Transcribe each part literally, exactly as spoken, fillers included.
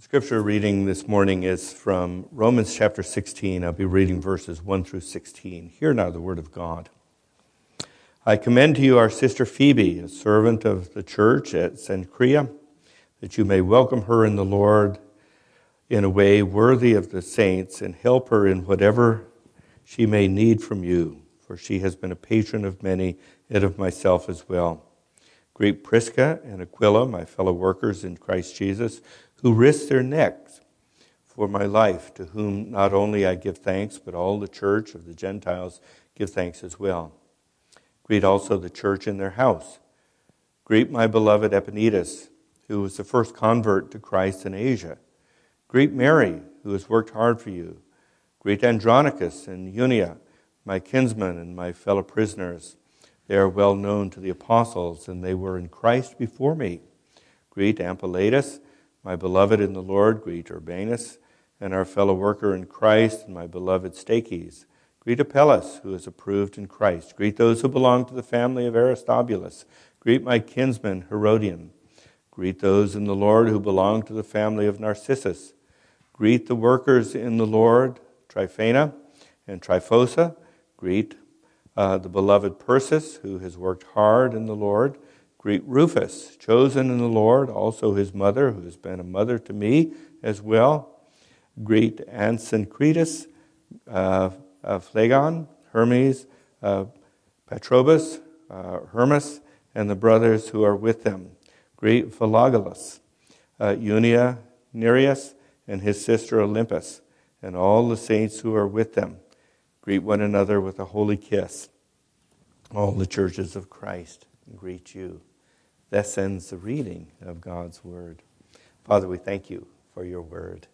Scripture reading this morning is from Romans chapter sixteen. I'll be reading verses one through sixteen. Hear now the word of God. I commend to you our sister Phoebe, a servant of the church at Cenchrea, that you may welcome her in the Lord in a way worthy of the saints and help her in whatever she may need from you, for she has been a patron of many and of myself as well. Greet Prisca and Aquila, my fellow workers in Christ Jesus, who risked their necks for my life, to whom not only I give thanks, but all the church of the Gentiles give thanks as well. Greet also the church in their house. Greet my beloved Epaenetus, who was the first convert to Christ in Asia. Greet Mary, who has worked hard for you. Greet Andronicus and Eunia, my kinsmen and my fellow prisoners. They are well known to the apostles, and they were in Christ before me. Greet Ampliatus, my beloved in the Lord. Greet Urbanus, and our fellow worker in Christ, and my beloved Stachys. Greet Apelles, who is approved in Christ. Greet those who belong to the family of Aristobulus. Greet my kinsman Herodion. Greet those in the Lord who belong to the family of Narcissus. Greet the workers in the Lord, Tryphena and Tryphosa. Greet uh, the beloved Persis, who has worked hard in the Lord. Greet Rufus, chosen in the Lord, also his mother, who has been a mother to me as well. Greet Asyncritus, uh, uh, Phlegon, Hermes, uh, Patrobas, uh, Hermas, and the brothers who are with them. Greet Philologus, uh, Eunia, Nereus, and his sister Olympus, and all the saints who are with them. Greet one another with a holy kiss. All the churches of Christ greet you. Thus ends the reading of God's word. Father, we thank you for your word.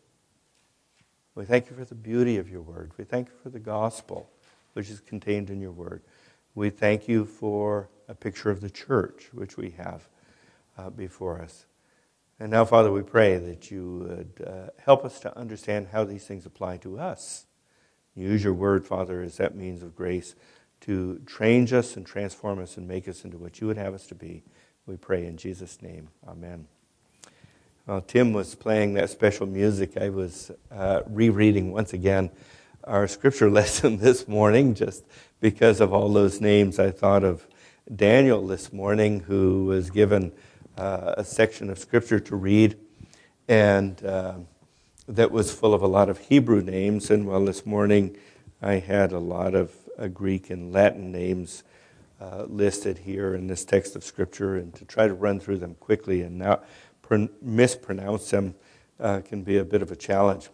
We thank you for the beauty of your word. We thank you for the gospel which is contained in your word. We thank you for a picture of the church which we have uh, before us. And now, Father, we pray that you would uh, help us to understand how these things apply to us. Use your word, Father, as that means of grace to change us and transform us and make us into what you would have us to be. We pray in Jesus' name. Amen. While Tim was playing that special music, I was uh, rereading once again our scripture lesson this morning. Just because of all those names, I thought of Daniel this morning, who was given uh, a section of scripture to read, and uh, that was full of a lot of Hebrew names. And while this morning I had a lot of uh, Greek and Latin names Uh, listed here in this text of Scripture, and to try to run through them quickly and not pr- mispronounce them uh, can be a bit of a challenge.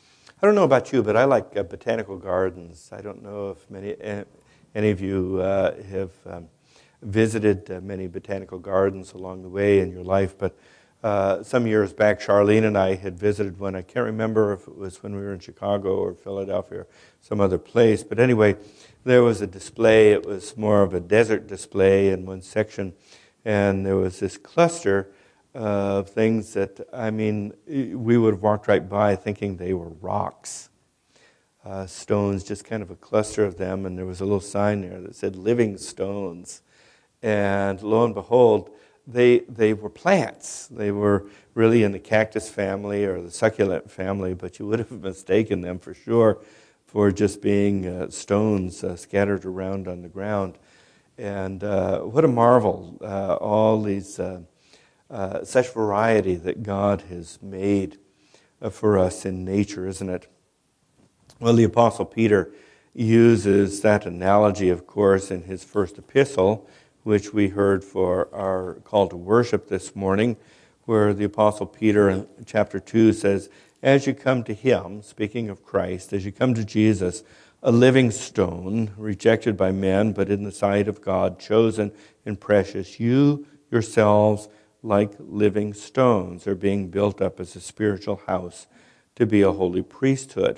I don't know about you, but I like uh, botanical gardens. I don't know if many, uh, any of you uh, have um, visited uh, many botanical gardens along the way in your life, but uh, some years back, Charlene and I had visited one. I can't remember if it was when we were in Chicago or Philadelphia or some other place, but anyway, there was a display. It was more of a desert display in one section, and there was this cluster of things that, I mean, we would have walked right by thinking they were rocks. Uh, stones, just kind of a cluster of them, and there was a little sign there that said living stones. And lo and behold, they they were plants. They were really in the cactus family or the succulent family, but you would have mistaken them for sure for just being uh, stones uh, scattered around on the ground. And uh, what a marvel, uh, all these, uh, uh, such variety that God has made uh, for us in nature, isn't it? Well, the Apostle Peter uses that analogy, of course, in his first epistle, which we heard for our call to worship this morning, where the Apostle Peter in chapter two says, as you come to him, speaking of Christ, as you come to Jesus, a living stone, rejected by men, but in the sight of God, chosen and precious, you yourselves, like living stones, are being built up as a spiritual house to be a holy priesthood,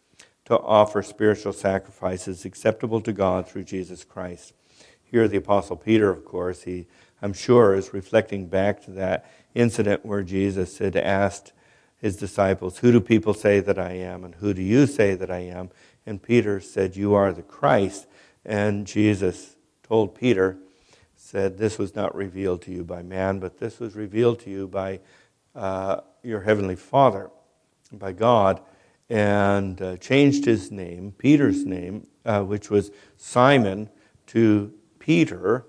to offer spiritual sacrifices acceptable to God through Jesus Christ. Here the Apostle Peter, of course, he, I'm sure, is reflecting back to that incident where Jesus had asked his disciples, who do people say that I am, and who do you say that I am? And Peter said, you are the Christ. And Jesus told Peter, said, this was not revealed to you by man, but this was revealed to you by uh, your heavenly Father, by God, and uh, changed his name, Peter's name, uh, which was Simon, to Peter,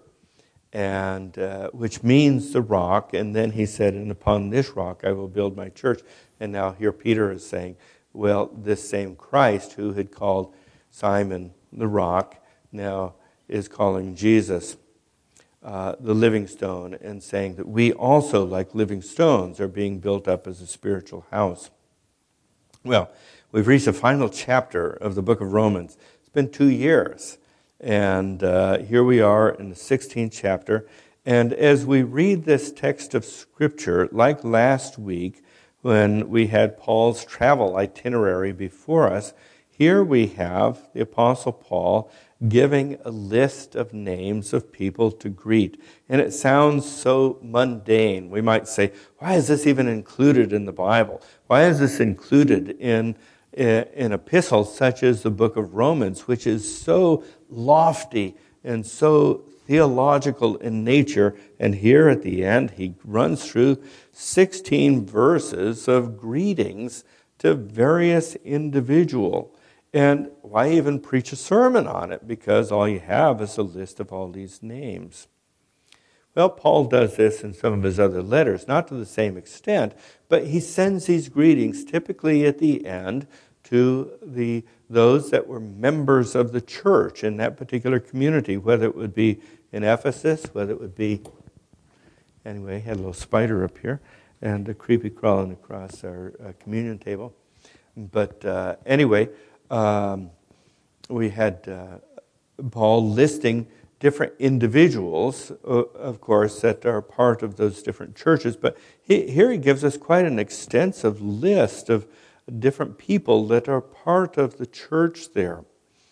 and uh, which means the rock. And then he said, and upon this rock I will build my church. And now here Peter is saying, well, this same Christ who had called Simon the rock now is calling Jesus uh, the living stone, and saying that we also, like living stones, are being built up as a spiritual house. Well, we've reached the final chapter of the book of Romans. It's been two years, and uh, here we are in the sixteenth chapter. And as we read this text of Scripture, like last week when we had Paul's travel itinerary before us, here we have the Apostle Paul giving a list of names of people to greet. And it sounds so mundane. We might say, why is this even included in the Bible? Why is this included in an epistle such as the book of Romans, which is so lofty and so theological in nature? And here at the end, he runs through sixteen verses of greetings to various individuals. And why even preach a sermon on it? Because all you have is a list of all these names. Well, Paul does this in some of his other letters, not to the same extent, but he sends these greetings typically at the end to the those that were members of the church in that particular community, whether it would be in Ephesus, whether it would be, anyway, had a little spider up here, and a creepy crawling across our uh, communion table. But uh, anyway, Um, we had uh, Paul listing different individuals, uh, of course, that are part of those different churches. But he, here he gives us quite an extensive list of different people that are part of the church there.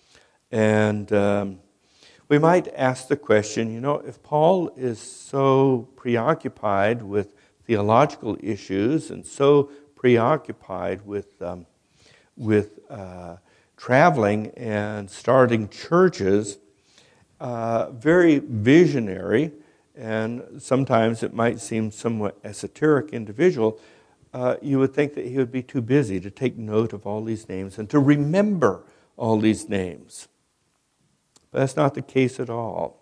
And um, we might ask the question, you know, if Paul is so preoccupied with theological issues and so preoccupied with um, with uh, traveling and starting churches, uh, very visionary, and sometimes it might seem somewhat esoteric individual, uh, you would think that he would be too busy to take note of all these names and to remember all these names. But that's not the case at all.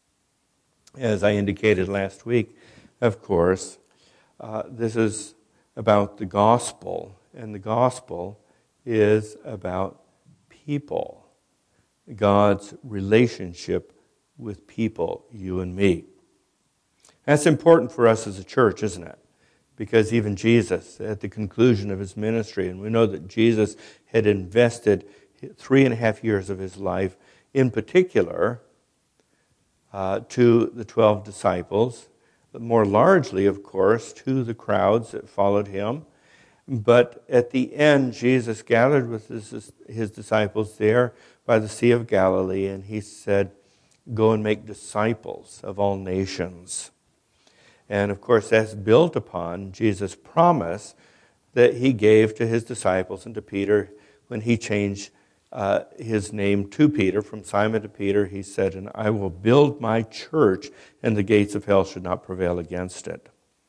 As I indicated last week, of course, uh, this is about the gospel, and the gospel is about people, God's relationship with people, you and me. That's important for us as a church, isn't it? Because even Jesus, at the conclusion of his ministry, and we know that Jesus had invested three and a half years of his life, in particular, uh, to the twelve disciples, but more largely, of course, to the crowds that followed him. But at the end, Jesus gathered with his, his disciples there by the Sea of Galilee, and he said, go and make disciples of all nations. And of course, that's built upon Jesus' promise that he gave to his disciples and to Peter when he changed uh, his name to Peter. From Simon to Peter, he said, and I will build my church, and the gates of hell should not prevail against it.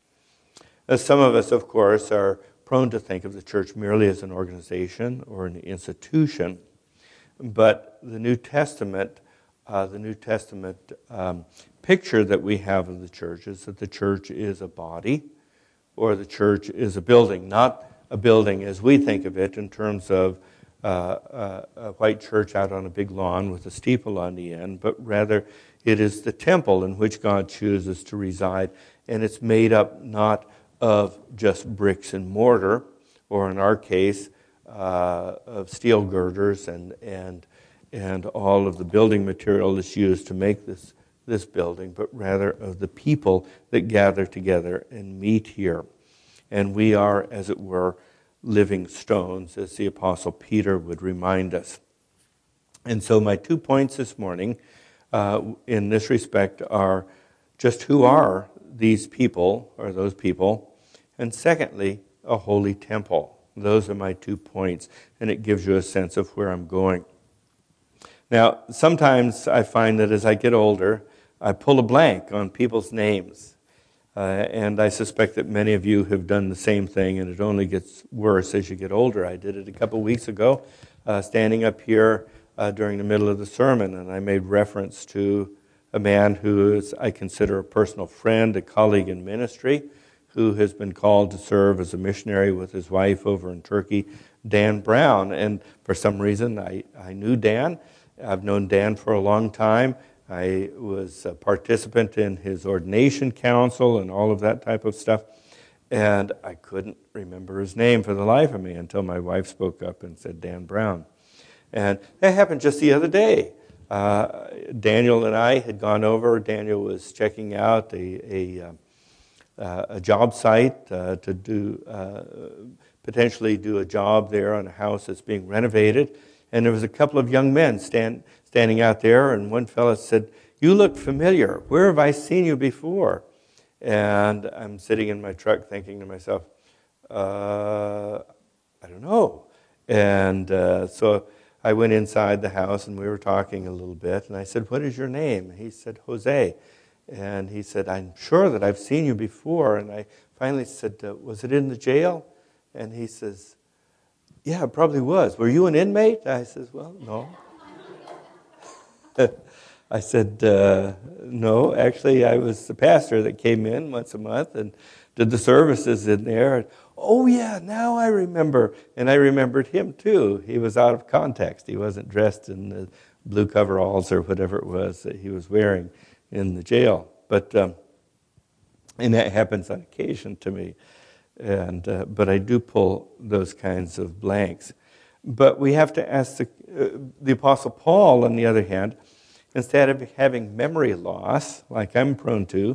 As some of us, of course, are prone to think of the church merely as an organization or an institution. But the New Testament, uh, the New Testament um, picture that we have of the church is that the church is a body, or the church is a building. Not a building as we think of it in terms of uh, a, a white church out on a big lawn with a steeple on the end, but rather it is the temple in which God chooses to reside, and it's made up not of just bricks and mortar, or in our case, uh, of steel girders and and and all of the building material that's used to make this this building, but rather of the people that gather together and meet here. And we are, as it were, living stones, as the Apostle Peter would remind us. And so my two points this morning uh, in this respect are just who are these people, or those people, and secondly, a holy temple. Those are my two points, and it gives you a sense of where I'm going. Now, sometimes I find that as I get older, I pull a blank on people's names. Uh, and I suspect that many of you have done the same thing, and it only gets worse as you get older. I did it a couple weeks ago, uh, standing up here uh, during the middle of the sermon, and I made reference to a man who is, I consider a personal friend, a colleague in ministry, who has been called to serve as a missionary with his wife over in Turkey, Dan Brown. And for some reason, I, I knew Dan. I've known Dan for a long time. I was a participant in his ordination council and all of that type of stuff. And I couldn't remember his name for the life of me until my wife spoke up and said Dan Brown. And that happened just the other day. Uh, Daniel and I had gone over. Daniel was checking out a, a, uh, a job site uh, to do uh, potentially do a job there on a house that's being renovated. And there was a couple of young men stand standing out there, and one fellow said, "You look familiar. Where have I seen you before?" And I'm sitting in my truck thinking to myself, uh, I don't know. And uh, so I went inside the house, and we were talking a little bit, and I said, "What is your name?" He said, "Jose." And he said, "I'm sure that I've seen you before." And I finally said, uh, "Was it in the jail?" And he says, "Yeah, it probably was. Were you an inmate?" I says, "Well, no." I said, uh, no, actually I was the pastor that came in once a month and did the services in there. And, oh yeah, now I remember. And I remembered him too. He was out of context. He wasn't dressed in the blue coveralls or whatever it was that he was wearing in the jail. But, um, and that happens on occasion to me. And uh, but I do pull those kinds of blanks. But we have to ask the, uh, the Apostle Paul, on the other hand, instead of having memory loss, like I'm prone to,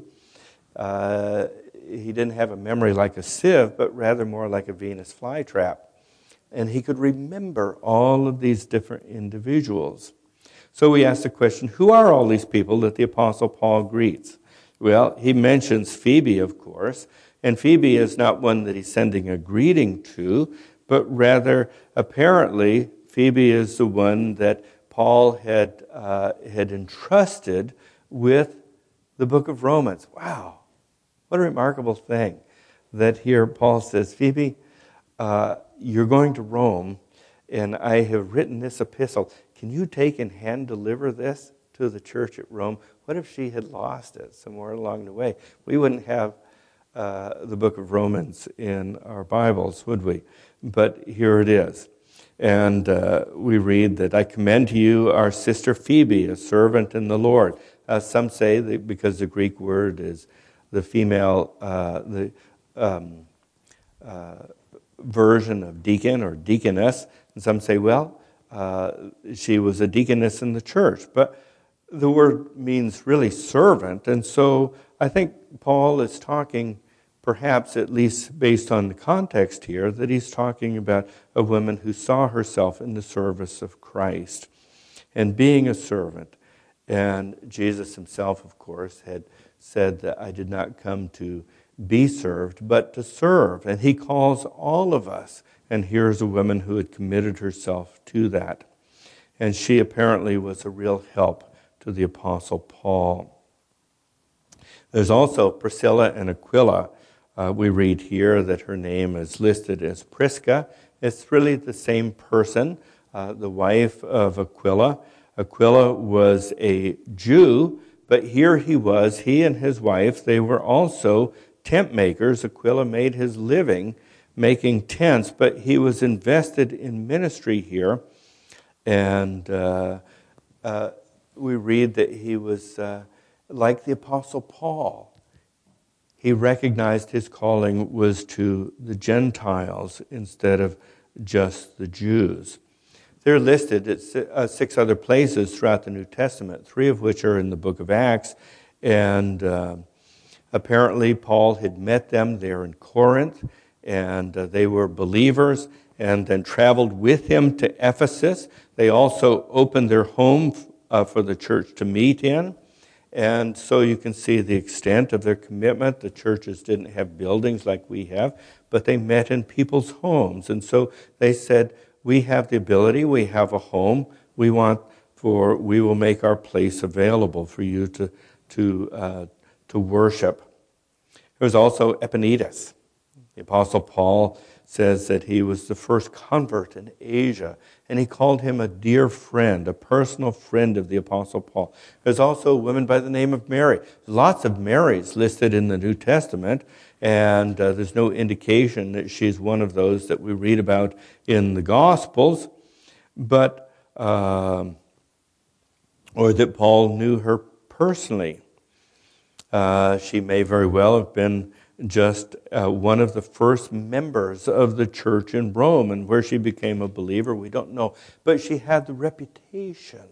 uh, he didn't have a memory like a sieve, but rather more like a Venus flytrap. And he could remember all of these different individuals. So we ask the question, who are all these people that the Apostle Paul greets? Well, he mentions Phoebe, of course, and Phoebe is not one that he's sending a greeting to, but rather, apparently, Phoebe is the one that Paul had uh, had entrusted with the book of Romans. Wow, what a remarkable thing that here Paul says, "Phoebe, uh, you're going to Rome, and I have written this epistle. Can you take and hand deliver this to the church at Rome?" What if she had lost it somewhere along the way? We wouldn't have uh, the book of Romans in our Bibles, would we? But here it is. And uh, we read that, "I commend to you our sister Phoebe, a servant in the Lord." Uh, some say that because the Greek word is the female, uh, the um, uh, version of deacon or deaconess. And some say, well, uh, she was a deaconess in the church. But the word means really servant. And so I think Paul is talking, perhaps at least based on the context here, that he's talking about a woman who saw herself in the service of Christ and being a servant. And Jesus himself, of course, had said that I did not come to be served, but to serve. And he calls all of us. And here's a woman who had committed herself to that. And she apparently was a real help to the Apostle Paul. There's also Priscilla and Aquila. Uh, we read here that her name is listed as Prisca. It's really the same person, uh, the wife of Aquila. Aquila was a Jew, but here he was, he and his wife, they were also tent makers. Aquila made his living making tents, but he was invested in ministry here. And uh, uh, we read that he was uh, like the Apostle Paul. He recognized his calling was to the Gentiles instead of just the Jews. They're listed at six other places throughout the New Testament, three of which are in the book of Acts. And uh, apparently Paul had met them there in Corinth, and uh, they were believers, and then traveled with him to Ephesus. They also opened their home uh, for the church to meet in. And so you can see the extent of their commitment. The churches didn't have buildings like we have, but they met in people's homes. And so they said, we have the ability, we have a home, we want for, we will make our place available for you to, to, uh, to worship. There was also Epaenetus. The Apostle Paul says that he was the first convert in Asia, and he called him a dear friend, a personal friend of the Apostle Paul. There's also a woman by the name of Mary. Lots of Marys listed in the New Testament, and uh, there's no indication that she's one of those that we read about in the Gospels, but um, or that Paul knew her personally. Uh, she may very well have been just uh, one of the first members of the church in Rome, and where she became a believer, we don't know. But she had the reputation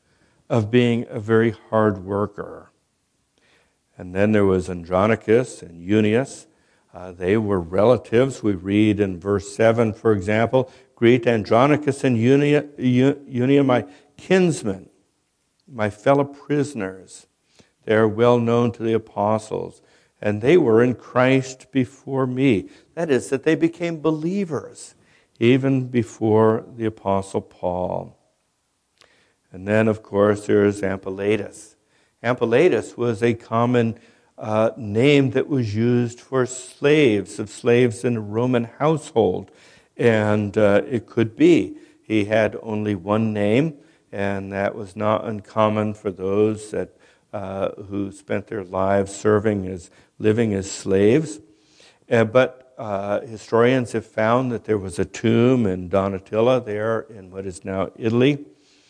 of being a very hard worker. And then there was Andronicus and Eunice. Uh, they were relatives. We read in verse seven, for example, "Greet Andronicus and Eunia, Eunia, my kinsmen, my fellow prisoners. They are well known to the apostles, and they were in Christ before me." That is, that they became believers even before the Apostle Paul. And then, of course, there is Ampliatus. Ampliatus was a common uh, name that was used for slaves, of slaves in a Roman household. And uh, it could be he had only one name, and that was not uncommon for those that uh, who spent their lives serving as living as slaves. Uh, but uh, historians have found that there was a tomb in Donatilla there in what is now Italy.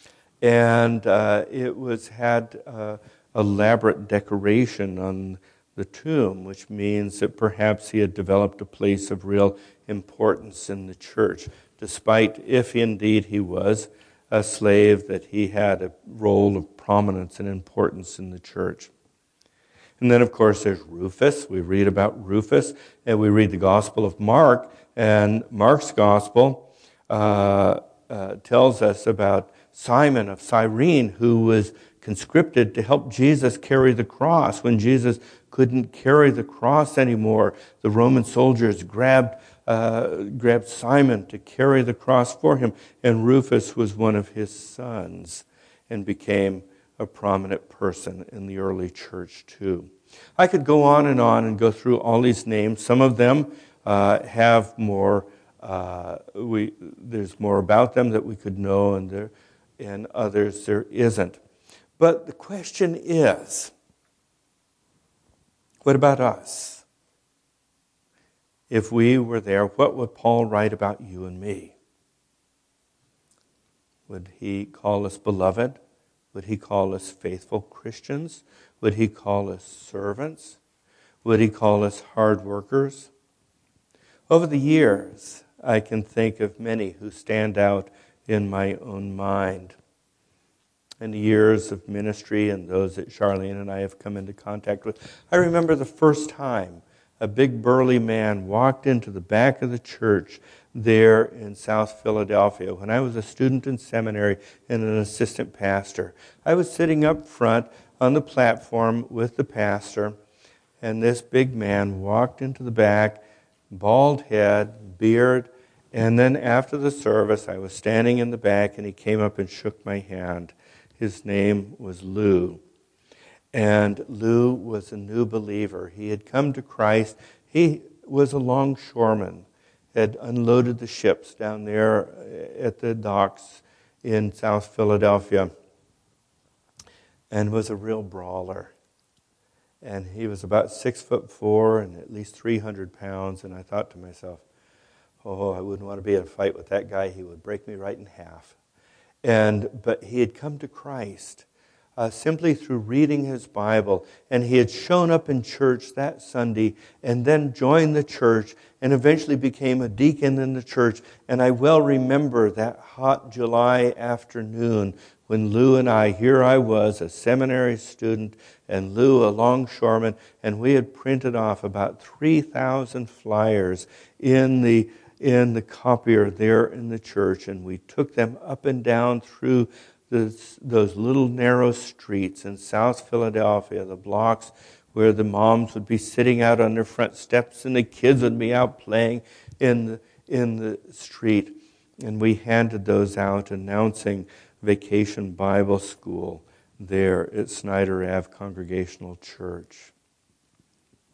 And uh, it was had uh, elaborate decoration on the tomb, which means that perhaps he had developed a place of real importance in the church, despite if indeed he was a slave, that he had a role of prominence and importance in the church. And then, of course, there's Rufus. We read about Rufus, and we read the Gospel of Mark, and Mark's Gospel uh, uh, tells us about Simon of Cyrene, who was conscripted to help Jesus carry the cross. When Jesus couldn't carry the cross anymore, the Roman soldiers grabbed uh, grabbed Simon to carry the cross for him, and Rufus was one of his sons and became a prominent person in the early church too. I could go on and on and go through all these names. Some of them uh, have more. Uh, we there's more about them that we could know, and there, and others there isn't. But the question is, what about us? If we were there, what would Paul write about you and me? Would he call us beloved? Would he call us faithful Christians? Would he call us servants? Would he call us hard workers? Over the years, I can think of many who stand out in my own mind. In the years of ministry and those that Charlene and I have come into contact with, I remember the first time a big burly man walked into the back of the church there in South Philadelphia when I was a student in seminary and an assistant pastor. I was sitting up front on the platform with the pastor, and this big man walked into the back, bald head, beard, and then after the service, I was standing in the back, and he came up and shook my hand. His name was Lou. And Lou was a new believer. He had come to Christ. He was a longshoreman, had unloaded the ships down there at the docks in South Philadelphia, and was a real brawler. And he was about six foot four and at least three hundred pounds. And I thought to myself, oh, I wouldn't want to be in a fight with that guy. He would break me right in half. And but he had come to Christ uh, simply through reading his Bible, and he had shown up in church that Sunday, and then joined the church, and eventually became a deacon in the church. And I well remember that hot July afternoon when Lou and I, here I was, a seminary student, and Lou, a longshoreman, and we had printed off about three thousand flyers in the in the copier there in the church, and we took them up and down through this, those little narrow streets in South Philadelphia, the blocks where the moms would be sitting out on their front steps and the kids would be out playing in the, in the street. And we handed those out announcing Vacation Bible School there at Snyder Avenue Congregational Church.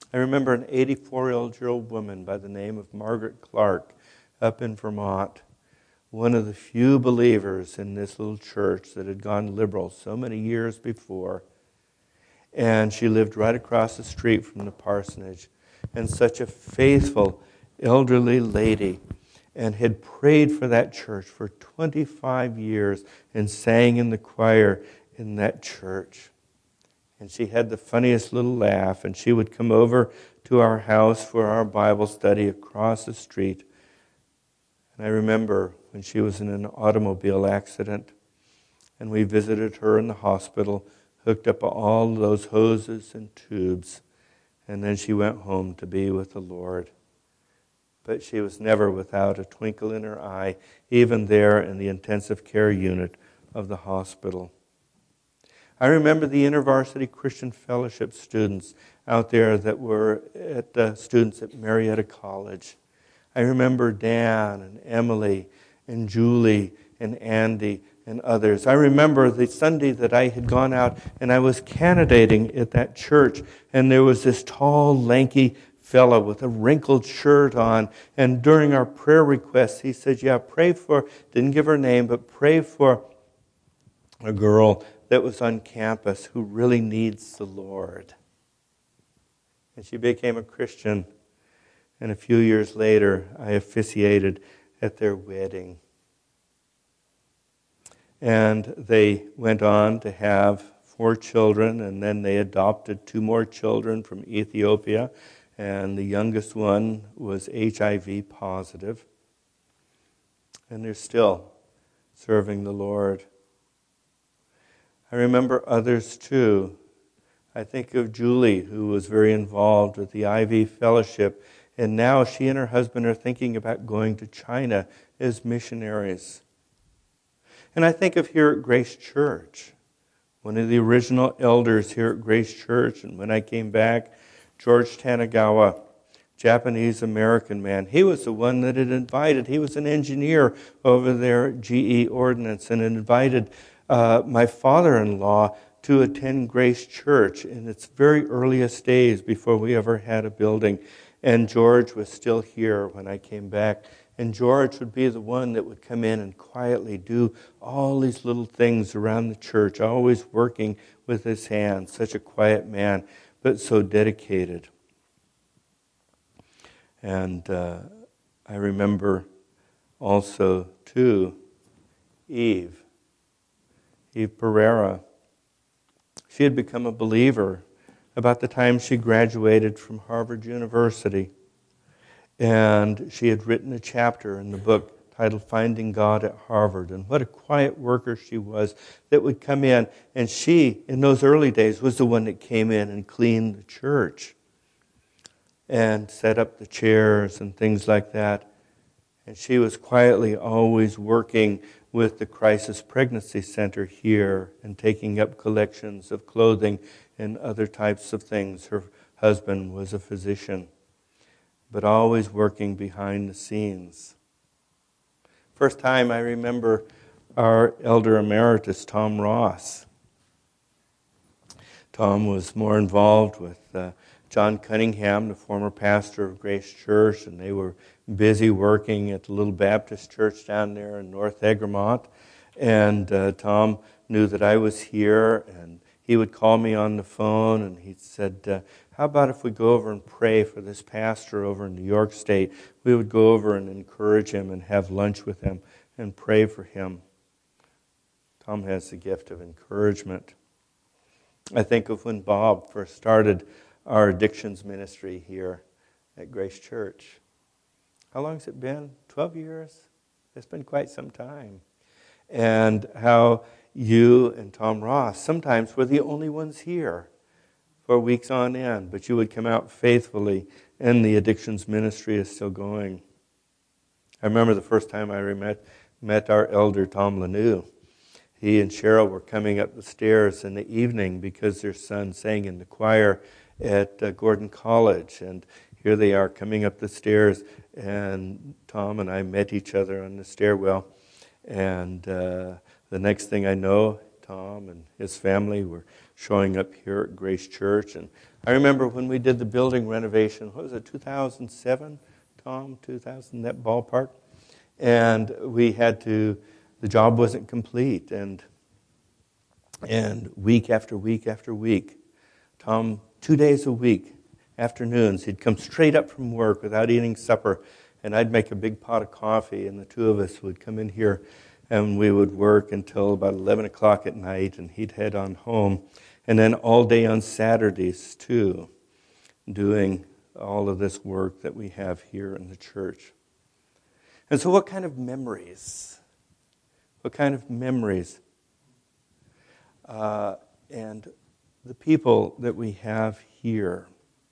I remember an eighty-four-year-old woman by the name of Margaret Clark up in Vermont, one of the few believers in this little church that had gone liberal so many years before. And she lived right across the street from the parsonage. And such a faithful, elderly lady, and had prayed for that church for twenty-five years and sang in the choir in that church. And she had the funniest little laugh, and she would come over to our house for our Bible study across the street. And I remember when she was in an automobile accident, and we visited her in the hospital, hooked up all those hoses and tubes, and then she went home to be with the Lord. But she was never without a twinkle in her eye, even there in the intensive care unit of the hospital. I remember the InterVarsity Christian Fellowship students out there that were at uh, students at Marietta College. I remember Dan and Emily and Julie and Andy and others. I remember the Sunday that I had gone out and I was candidating at that church, and there was this tall, lanky fellow with a wrinkled shirt on, and during our prayer requests, he said, yeah, pray for, didn't give her name, but pray for a girl that was on campus who really needs the Lord. And she became a Christian. And a few years later, I officiated at their wedding. And they went on to have four children, and then they adopted two more children from Ethiopia. And the youngest one was H I V positive. And they're still serving the Lord. I remember others too. I think of Julie, who was very involved with the I V Fellowship, and now she and her husband are thinking about going to China as missionaries. And I think of here at Grace Church, one of the original elders here at Grace Church, and when I came back, George Tanagawa, Japanese-American man, he was the one that had invited, he was an engineer over there at G E Ordnance, and had invited Uh, my father-in-law to attend Grace Church in its very earliest days before we ever had a building. And George was still here when I came back. And George would be the one that would come in and quietly do all these little things around the church, always working with his hands. Such a quiet man, but so dedicated. And uh, I remember also, too, Eve. Eve Pereira. She had become a believer about the time she graduated from Harvard University. And she had written a chapter in the book titled Finding God at Harvard. And what a quiet worker she was that would come in. And she, in those early days, was the one that came in and cleaned the church and set up the chairs and things like that. And she was quietly always working with the Crisis Pregnancy Center here and taking up collections of clothing and other types of things. Her husband was a physician, but always working behind the scenes. First time I remember our elder emeritus, Tom Ross. Tom was more involved with uh, John Cunningham, the former pastor of Grace Church, and they were busy working at the little Baptist church down there in North Egremont. And uh, Tom knew that I was here, and he would call me on the phone, and he said, uh, how about if we go over and pray for this pastor over in New York State? We would go over and encourage him and have lunch with him and pray for him. Tom has the gift of encouragement. I think of when Bob first started our addictions ministry here at Grace Church. How long has it been? twelve years? It's been quite some time. And how you and Tom Ross sometimes were the only ones here for weeks on end, but you would come out faithfully, and the addictions ministry is still going. I remember the first time I met, met our elder, Tom Lanou. He and Cheryl were coming up the stairs in the evening because their son sang in the choir at uh, Gordon College, and here they are coming up the stairs, and Tom and I met each other on the stairwell, and uh, the next thing I know, Tom and his family were showing up here at Grace Church, and I remember when we did the building renovation, what was it, two thousand seven, Tom, two thousand, that ballpark? And we had to, the job wasn't complete, and and week after week after week, Tom, two days a week, afternoons, he'd come straight up from work without eating supper, and I'd make a big pot of coffee, and the two of us would come in here, and we would work until about eleven o'clock at night, and he'd head on home. And then all day on Saturdays, too, doing all of this work that we have here in the church. And so what kind of memories? What kind of memories? Uh, and the people that we have here,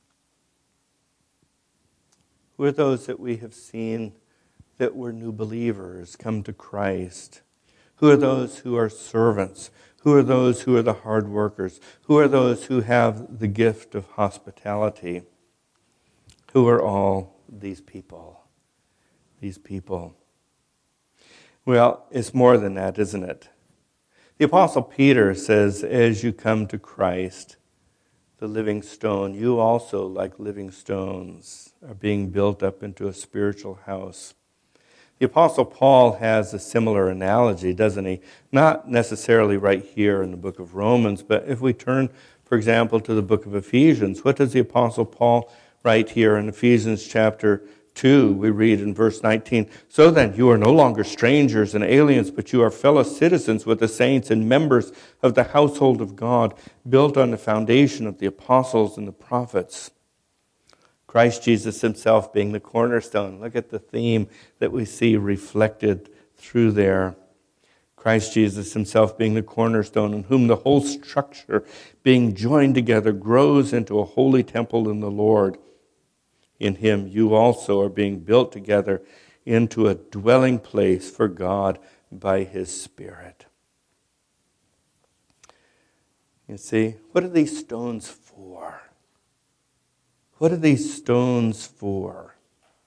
who are those that we have seen that were new believers, come to Christ? Who are those who are servants? Who are those who are the hard workers? Who are those who have the gift of hospitality? Who are all these people? These people. Well, it's more than that, isn't it? The Apostle Peter says, as you come to Christ, the living stone, you also, like living stones, are being built up into a spiritual house. The Apostle Paul has a similar analogy, doesn't he? Not necessarily right here in the book of Romans, but if we turn, for example, to the book of Ephesians, what does the Apostle Paul write here in Ephesians chapter two? We read in verse nineteen, "So then, you are no longer strangers and aliens, but you are fellow citizens with the saints and members of the household of God, built on the foundation of the apostles and the prophets." Christ Jesus himself being the cornerstone. Look at the theme that we see reflected through there. Christ Jesus himself being the cornerstone, in whom the whole structure, being joined together, grows into a holy temple in the Lord. In him you also are being built together into a dwelling place for God by his Spirit. You see, what are these stones for? What are these stones for?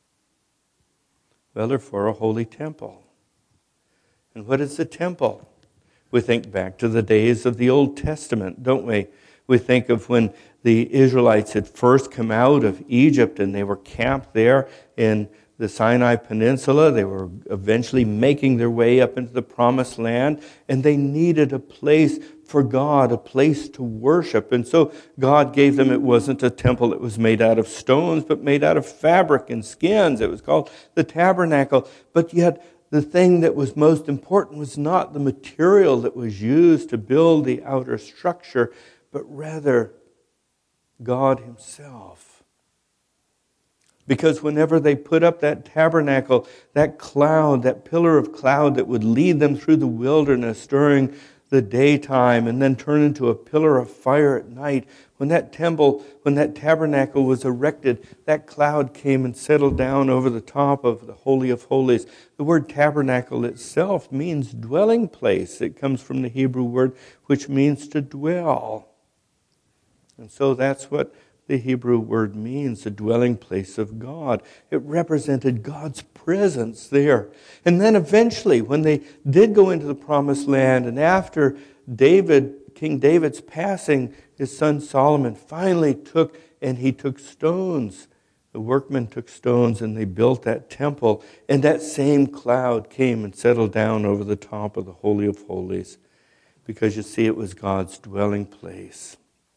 Well, they're for a holy temple. And what is the temple? We think back to the days of the Old Testament, don't we? We think of when the Israelites had first come out of Egypt and they were camped there in the Sinai Peninsula. They were eventually making their way up into the Promised Land, and they needed a place for God, a place to worship. And so God gave them, it wasn't a temple that was made out of stones, but made out of fabric and skins. It was called the tabernacle. But yet the thing that was most important was not the material that was used to build the outer structure, but rather God himself. Because whenever they put up that tabernacle, that cloud, that pillar of cloud that would lead them through the wilderness during the daytime and then turn into a pillar of fire at night, when that temple, when that tabernacle was erected, that cloud came and settled down over the top of the Holy of Holies. The word tabernacle itself means dwelling place. It comes from the Hebrew word which means to dwell. And so that's what the Hebrew word means, the dwelling place of God. It represented God's presence there. And then eventually, when they did go into the Promised Land, and after David, King David's passing, his son Solomon finally took, and he took stones. The workmen took stones and they built that temple. And that same cloud came and settled down over the top of the Holy of Holies. Because you see, it was God's dwelling place.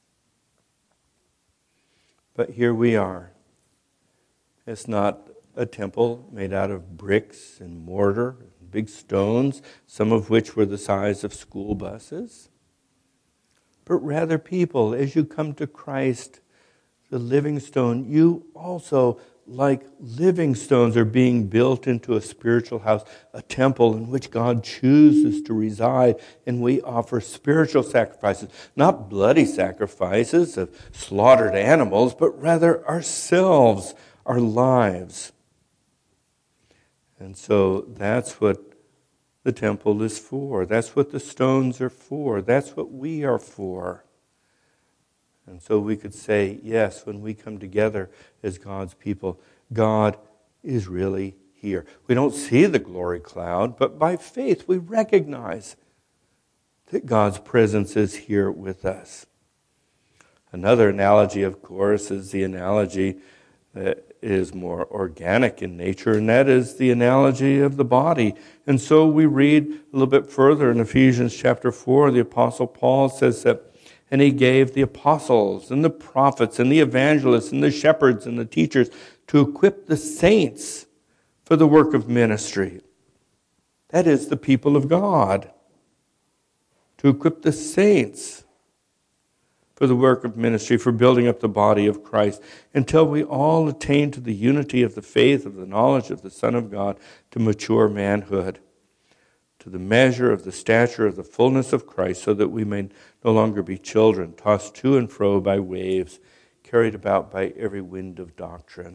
But here we are. It's not a temple made out of bricks and mortar, big stones, some of which were the size of school buses. But rather people, as you come to Christ, the living stone, you also, like living stones, are being built into a spiritual house, a temple in which God chooses to reside, and we offer spiritual sacrifices, not bloody sacrifices of slaughtered animals, but rather ourselves, our lives. And so that's what the temple is for. That's what the stones are for. That's what we are for. And so we could say, yes, when we come together as God's people, God is really here. We don't see the glory cloud, but by faith we recognize that God's presence is here with us. Another analogy, of course, is the analogy that is more organic in nature, and that is the analogy of the body. And so we read a little bit further in Ephesians chapter four, the Apostle Paul says that, and he gave the apostles and the prophets and the evangelists and the shepherds and the teachers to equip the saints for the work of ministry. That is the people of God. To equip the saints for the work of ministry, for building up the body of Christ, until we all attain to the unity of the faith, of the knowledge of the Son of God, to mature manhood, to the measure of the stature of the fullness of Christ, so that we may no longer be children, tossed to and fro by waves, carried about by every wind of doctrine.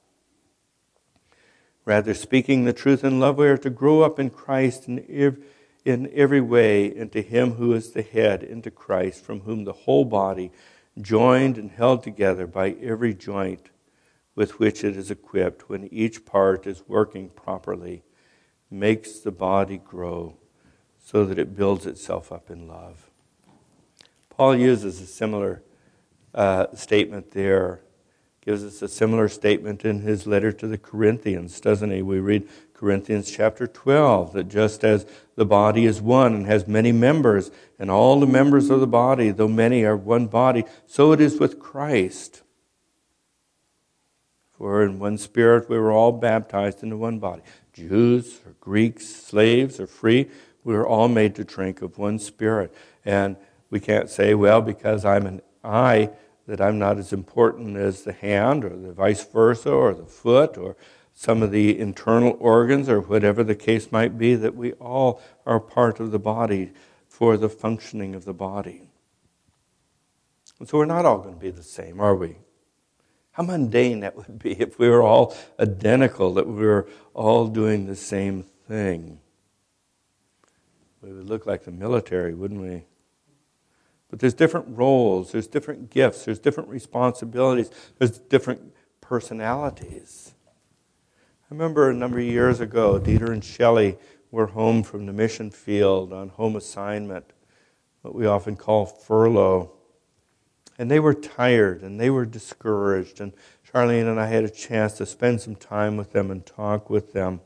Rather, speaking the truth in love, we are to grow up in Christ in every in every way into him who is the head, into Christ, from whom the whole body, joined and held together by every joint with which it is equipped, when each part is working properly, makes the body grow so that it builds itself up in love. Paul uses a similar uh, statement there, gives us a similar statement in his letter to the Corinthians, doesn't he? We read Corinthians chapter twelve, that just as the body is one and has many members, and all the members of the body, though many, are one body, so it is with Christ. For in one Spirit we were all baptized into one body. Jews or Greeks, slaves or free, we were all made to drink of one Spirit. And we can't say, well, because I'm an eye, that I'm not as important as the hand, or the vice versa, or the foot, or some of the internal organs, or whatever the case might be, that we all are part of the body for the functioning of the body. And so we're not all going to be the same, are we? How mundane that would be if we were all identical, that we were all doing the same thing. We would look like the military, wouldn't we? But there's different roles, there's different gifts, there's different responsibilities, there's different personalities. I remember a number of years ago, Dieter and Shelley were home from the mission field on home assignment, what we often call furlough. And they were tired and they were discouraged. And Charlene and I had a chance to spend some time with them and talk with them.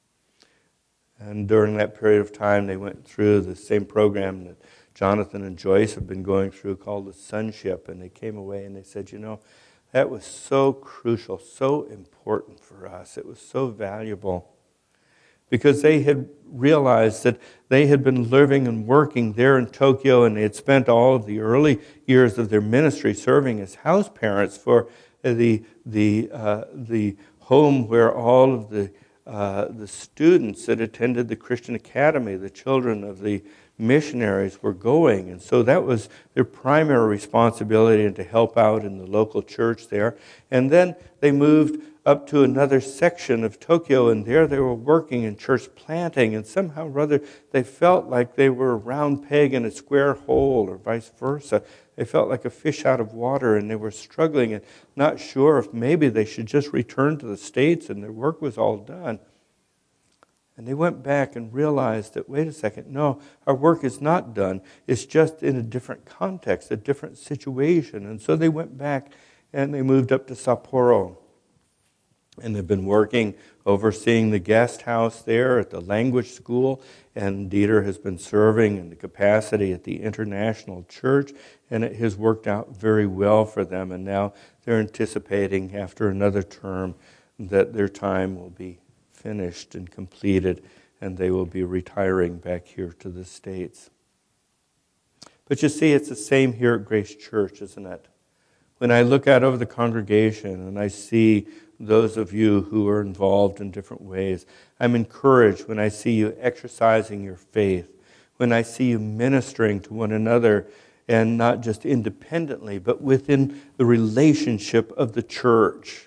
And during that period of time, they went through the same program that Jonathan and Joyce have been going through, called the Sonship. And they came away and they said, you know, that was so crucial, so important for us. It was so valuable. Because they had realized that they had been living and working there in Tokyo, and they had spent all of the early years of their ministry serving as house parents for the the uh, the home where all of the uh, the students that attended the Christian Academy, the children of the missionaries, were going. And so that was their primary responsibility, and to help out in the local church there. And then they moved up to another section of Tokyo, and there they were working in church planting, and somehow or other they felt like they were a round peg in a square hole, or vice versa. They felt like a fish out of water, and they were struggling and not sure if maybe they should just return to the States and their work was all done. And they went back and realized that, wait a second, no, our work is not done. It's just in a different context, a different situation. And so they went back and they moved up to Sapporo. And they've been working, overseeing the guest house there at the language school. And Dieter has been serving in the capacity at the International Church. And it has worked out very well for them. And now they're anticipating, after another term, that their time will be finished and completed, and they will be retiring back here to the States. But you see, it's the same here at Grace Church, isn't it? When I look out over the congregation and I see those of you who are involved in different ways, I'm encouraged when I see you exercising your faith, when I see you ministering to one another, and not just independently, but within the relationship of the church.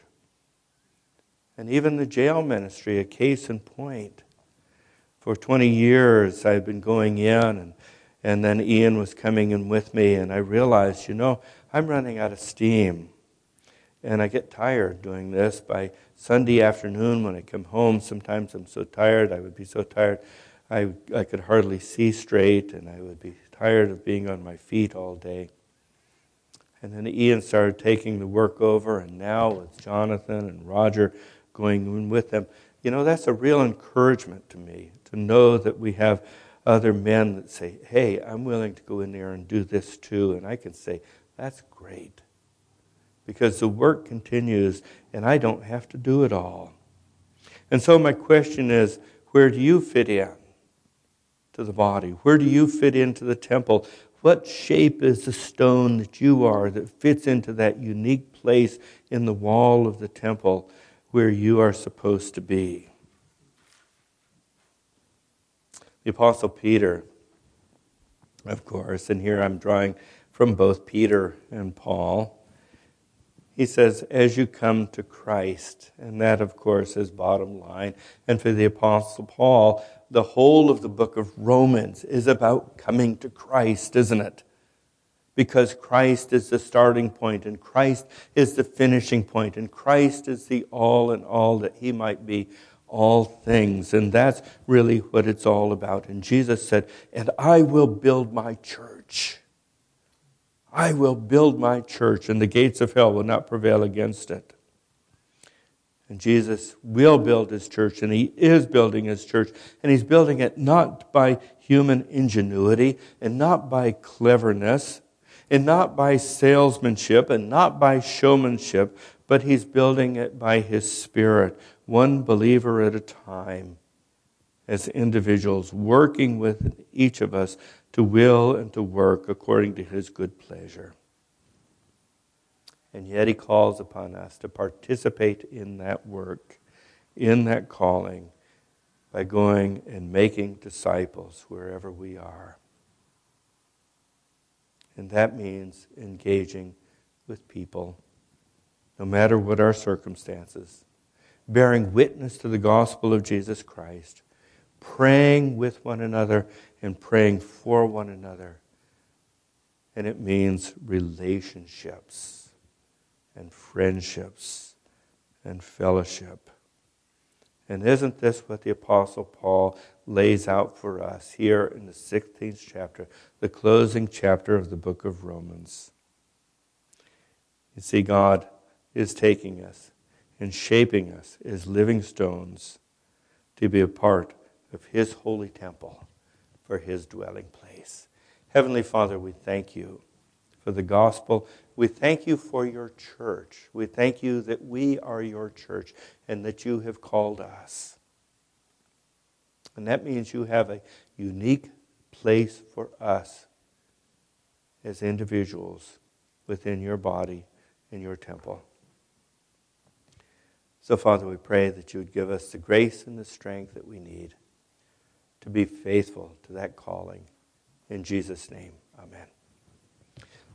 And even the jail ministry, a case in point. For twenty years I've been going in, and, and then Ian was coming in with me, and I realized, you know, I'm running out of steam. And I get tired doing this. By Sunday afternoon when I come home, sometimes I'm so tired, I would be so tired, I, I could hardly see straight, and I would be tired of being on my feet all day. And then Ian started taking the work over, and now with Jonathan and Roger going in with them. You know, that's a real encouragement to me, to know that we have other men that say, hey, I'm willing to go in there and do this too. And I can say, that's great. Because the work continues, and I don't have to do it all. And so my question is, where do you fit in to the body? Where do you fit into the temple? What shape is the stone that you are that fits into that unique place in the wall of the temple where you are supposed to be? The Apostle Peter, of course, and here I'm drawing from both Peter and Paul. He says, as you come to Christ, and that, of course, is bottom line. And for the Apostle Paul, the whole of the book of Romans is about coming to Christ, isn't it? Because Christ is the starting point, and Christ is the finishing point, and Christ is the all in all that he might be all things. And that's really what it's all about. And Jesus said, and I will build my church. I will build my church, and the gates of hell will not prevail against it. And Jesus will build his church, and he is building his church. And he's building it not by human ingenuity, and not by cleverness, and not by salesmanship, and not by showmanship, but he's building it by his Spirit, one believer at a time, as individuals, working with each of us to will and to work according to his good pleasure. And yet he calls upon us to participate in that work, in that calling, by going and making disciples wherever we are. And that means engaging with people, no matter what our circumstances, bearing witness to the gospel of Jesus Christ, praying with one another and praying for one another. And it means relationships and friendships and fellowship. And isn't this what the Apostle Paul lays out for us here in the sixteenth chapter, the closing chapter of the book of Romans? You see, God is taking us and shaping us as living stones to be a part of his holy temple for his dwelling place. Heavenly Father, we thank you for the gospel. We thank you for your church. We thank you that we are your church and that you have called us. And that means you have a unique place for us as individuals within your body and your temple. So, Father, we pray that you would give us the grace and the strength that we need to be faithful to that calling. In Jesus' name, amen.